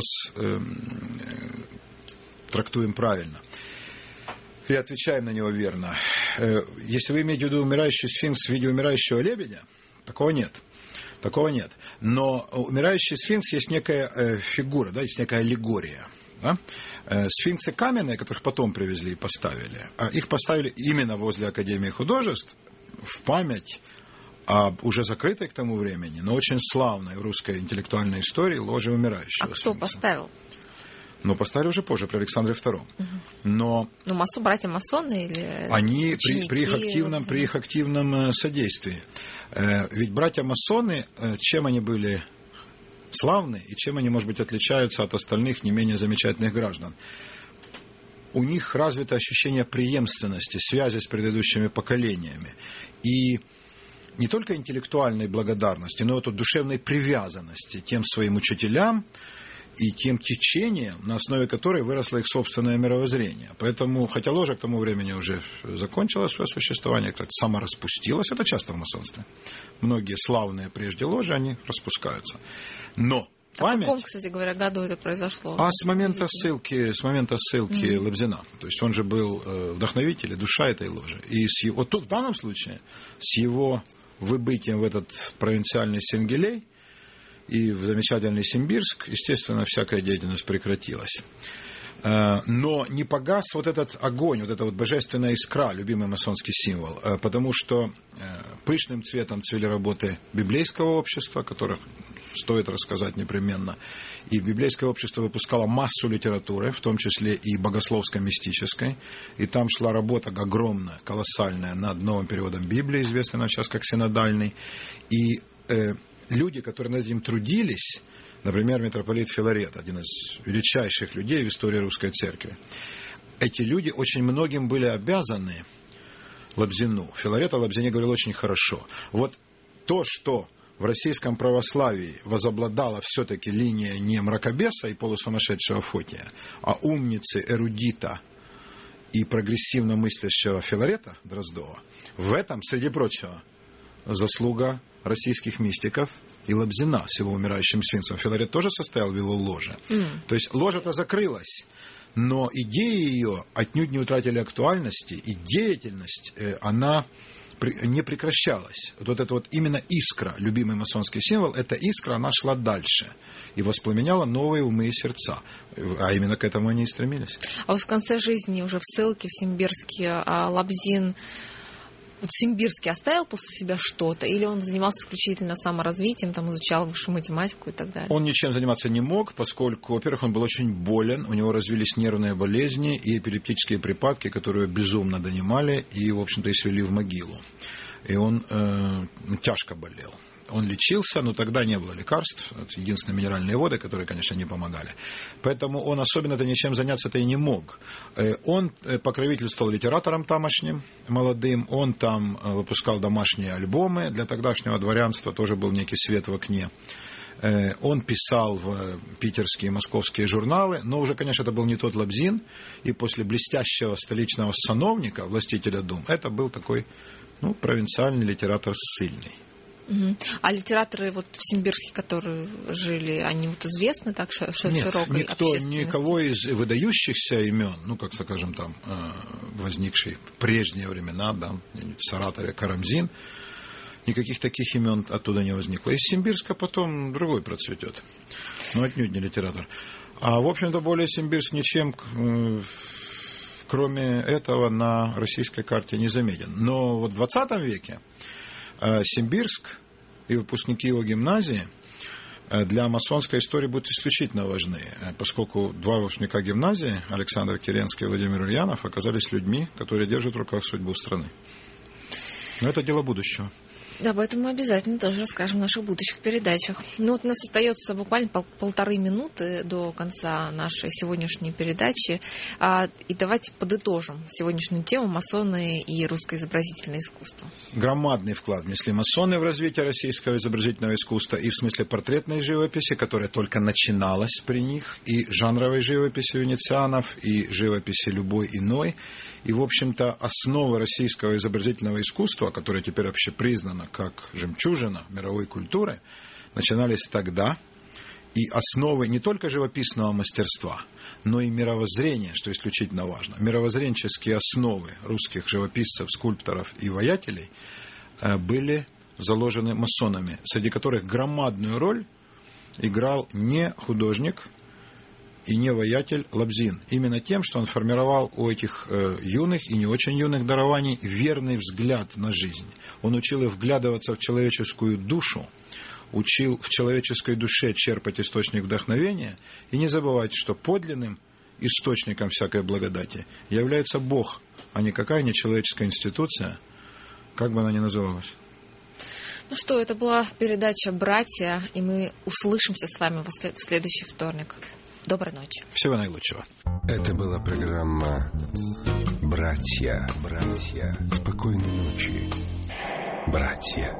трактуем правильно. И отвечаем на него верно. Если вы имеете в виду умирающий сфинкс в виде умирающего лебедя, такого нет. Такого нет. Но умирающий сфинкс есть некая фигура, да, есть некая аллегория. Да? Сфинксы каменные, которых потом привезли и поставили, их поставили именно возле Академии художеств в память об уже закрытой к тому времени, но очень славной в русской интеллектуальной истории ложе умирающего. А кто поставил? Но поставили уже позже, при Александре II. Но братья-масоны или они при их активном содействии. Ведь братья-масоны, чем они были славны и чем они, может быть, отличаются от остальных не менее замечательных граждан? У них развито ощущение преемственности, связи с предыдущими поколениями. И не только интеллектуальной благодарности, но и душевной привязанности тем своим учителям и тем течениям, на основе которой выросло их собственное мировоззрение. Поэтому, хотя ложа к тому времени уже закончила свое существование, как-то самораспустилась, это часто в масонстве. Многие славные прежде ложи, они распускаются. Но память... в каком, кстати говоря, году это произошло? С момента ссылки Лобзина. То есть он же был вдохновитель и душа этой ложи. И вот тут в данном случае с его выбытием в этот провинциальный Сенгилей и в замечательный Симбирск, естественно, всякая деятельность прекратилась. Но не погас вот этот огонь, вот эта вот божественная искра, любимый масонский символ, потому что пышным цветом цвели работы библейского общества, о которых стоит рассказать непременно. И библейское общество выпускало массу литературы, в том числе и богословско-мистической. И там шла работа огромная, колоссальная над новым переводом Библии, известный нам сейчас как синодальный. И люди, которые над этим трудились, например, митрополит Филарет, один из величайших людей в истории русской церкви, эти люди очень многим были обязаны Лобзину. Филарет о Лобзине говорил очень хорошо. Вот то, что в российском православии возобладала все-таки линия не мракобеса и полусумасшедшего Фотия, а умницы, эрудита и прогрессивно мыслящего Филарета Дроздова, в этом, среди прочего, заслуга российских мистиков и Лобзина с его умирающим сфинксом. Филарет тоже состоял в его ложе. То есть ложа-то закрылась, но идеи ее отнюдь не утратили актуальности, и деятельность, она не прекращалась. Вот это вот именно искра, любимый масонский символ, эта искра, она шла дальше и воспламеняла новые умы и сердца. А именно к этому они и стремились. А вот в конце жизни, уже в ссылке в Симбирске, Лобзин в Симбирске оставил после себя что-то? Или он занимался исключительно саморазвитием, там, изучал высшую математику и так далее? Он ничем заниматься не мог, поскольку, во-первых, он был очень болен, у него развились нервные болезни и эпилептические припадки, которые безумно донимали и, в общем-то, и свели в могилу. И он тяжко болел. Он лечился, но тогда не было лекарств. Это единственные минеральные воды, которые, конечно, не помогали. Поэтому он особенно-то ничем заняться-то и не мог. Он покровительствовал литераторам тамошним, молодым. Он там выпускал домашние альбомы. Для тогдашнего дворянства тоже был некий свет в окне. Он писал в питерские и московские журналы, но уже, конечно, это был не тот Лобзин, и после блестящего столичного сановника, властителя дум, это был такой, провинциальный литератор ссыльный. А литераторы в Симбирске, которые жили, они известны так широкой общественности? Никого из выдающихся имен, скажем, там, возникшие в прежние времена, да, в Саратове Карамзин, никаких таких имен оттуда не возникло. Из Симбирска потом другой процветет. Но отнюдь не литератор. А, в общем-то, более Симбирск ничем, кроме этого, на российской карте не заметен. Но в 20 веке Симбирск и выпускники его гимназии для масонской истории будут исключительно важны, поскольку два выпускника гимназии, Александр Керенский и Владимир Ульянов, оказались людьми, которые держат в руках судьбу страны. Но это дело будущего. Да, об этом мы обязательно тоже расскажем в наших будущих передачах. У нас остается буквально 1,5 минуты до конца нашей сегодняшней передачи. И давайте подытожим сегодняшнюю тему «Масоны и русское изобразительное искусство». Громадный вклад внесли масоны в развитие российского изобразительного искусства и в смысле портретной живописи, которая только начиналась при них, и жанровой живописи венецианов, и живописи любой иной. И, в общем-то, основы российского изобразительного искусства, которое теперь общепризнано как жемчужина мировой культуры, начинались тогда. И основы не только живописного мастерства, но и мировоззрения, что исключительно важно. Мировоззренческие основы русских живописцев, скульпторов и воятелей были заложены масонами, среди которых громадную роль играл не художник и не воятель Лобзин. Именно тем, что он формировал у этих юных и не очень юных дарований верный взгляд на жизнь. Он учил их вглядываться в человеческую душу, учил в человеческой душе черпать источник вдохновения и не забывать, что подлинным источником всякой благодати является Бог, а не какая-нибудь человеческая институция, как бы она ни называлась. Это была передача «Братья», и мы услышимся с вами в следующий вторник. Доброй ночи. Всего наилучшего. Это была программа «Братья». Спокойной ночи, братья.